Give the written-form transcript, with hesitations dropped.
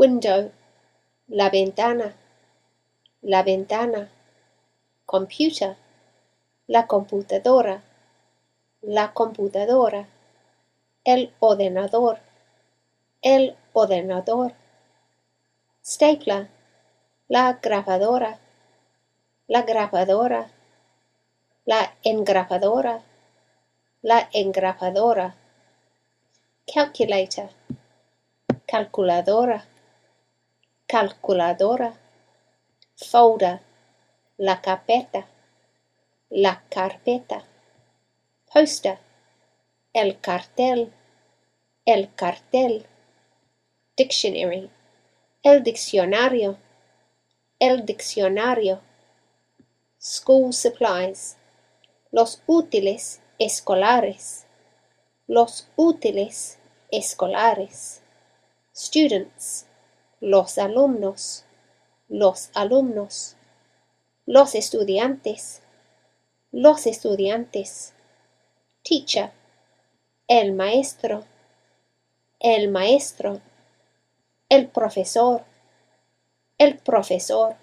window, la ventana, computer, la computadora, el ordenador, stapler, la grabadora, la engrapadora, calculator, calculadora, folder, la carpeta, poster, el cartel, dictionary, el diccionario, school supplies, los útiles escolares, students, los alumnos, los estudiantes, teacher, el maestro, el profesor,